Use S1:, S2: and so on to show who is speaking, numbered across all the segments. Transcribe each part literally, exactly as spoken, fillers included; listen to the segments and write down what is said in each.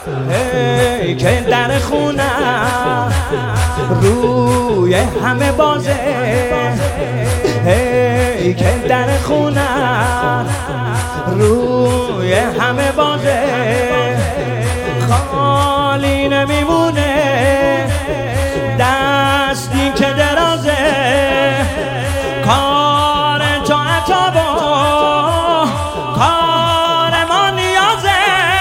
S1: ای که در خونم روی همه بازه، ای که در خونم روی همه بازه، خالی نمیمونه دستی که درازه، کار تو عطابا کار ما نیازه،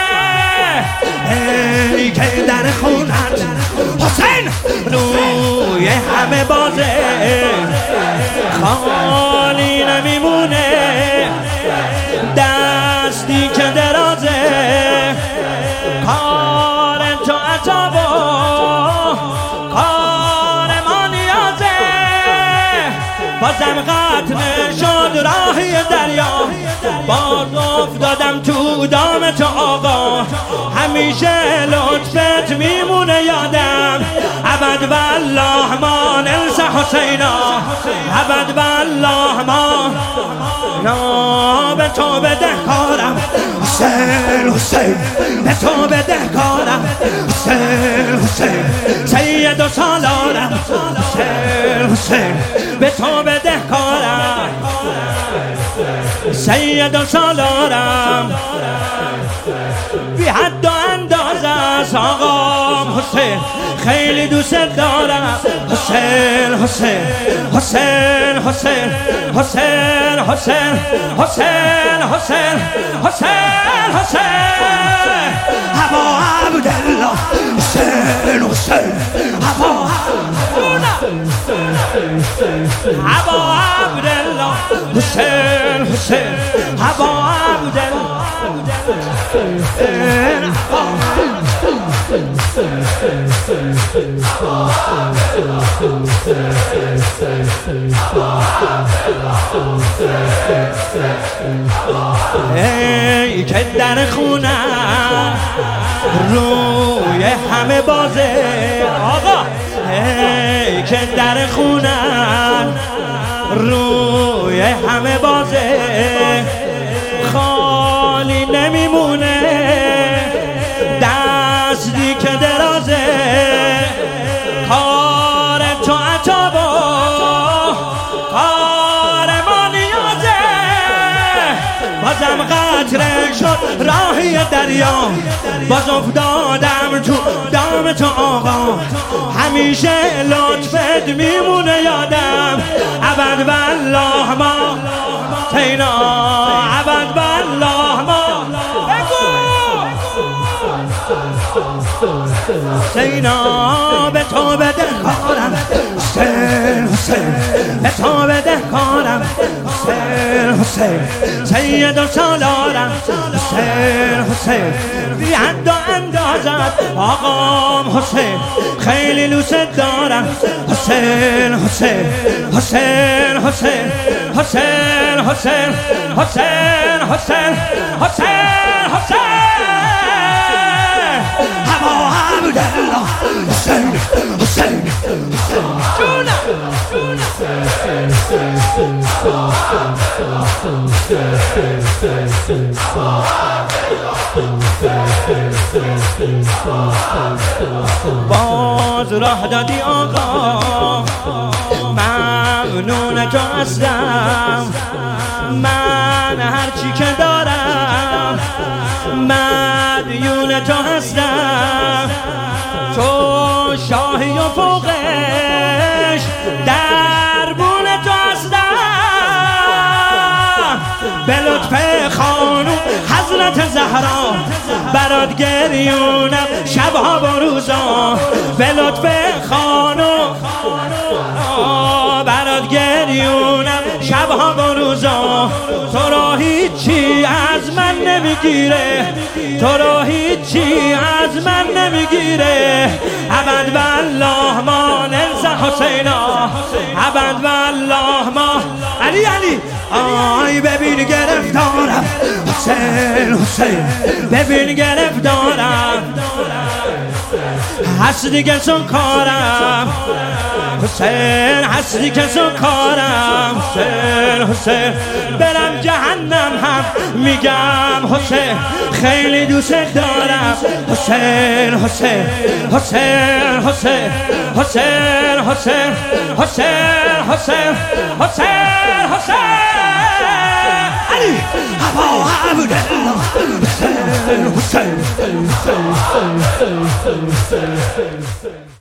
S1: ای که در خونت حسین روی همه بازه، خالی نمیمونه دستی که درازه، کار تو عطابا کار ما نیازه، بازم قطع شد راهی دریا، باز افتادم تو دام تو آقا، همیشه لطفت میمونه یادم، ابد والله ما ننسى حسینا، ابد والله ما نا به تو بدهکارم، حسین حسین به تو بدهکارم، حسین حسین سید و سالارم، حسین حسین به تو بدهکارم، سید و سالارم، بی حد و اندازه است آقام حسین، خیلی دوست دارم، حسین حسین حسین حسین حسین حسین حسین حسین حسین حسین ابا عبدالله، حسین حسین ابا ابا عبدالله، حسین حسین ابا عبدالله، ای که در خونم روی همه بازه آقا، ای که در خونم روی همه بازه، خالی نمیمونه دستی که درازه، کار تو عطابا کار ما نیازه، بازم قطره شد راهی دریا، باز افتادم تو دام تو آقا، همیشه لطفت میمونه یادم، ابد والله ما تینا، ابد والله ما سینا به تو بدهکارم، حسین حسین به تو بدهکارم، حسین حسین سید و سالارم، حسین حسین بی حد و اندازت آقام حسین، خیلی دوست دارم، حسین حسین حسین حسین حسین حسین حسین حسین حسین حسین ابا عبدالله، حسین حسین جونم باز راه دادی آقا، ممنون تو هستم، من هرچی که دارم مدیون تو هستم، تو شاهی و فوقش دربون تو هستم، به لطف خانوم حضرت زهرا برات گریونم شبها و روزا، به لطف خانوم برات گریونم شبها و روزا، تو را هیچی از من نمیگیره، تو را هیچی از من نمیگیره، ابد والله ما ننسى حسینا، ابد والله ما علی علی آی ببین گرفتارم، حسین حسین ببین گرفتارم، هست دیگه سن کارم، حسین هستی که تو کارم حسین حسین برم جهنم هم میگم حسین خیلی دوست دارم حسین حسین حسین حسین حسین حسین حسین حسین حسین حسین علی هوا عبدالله حسین حسین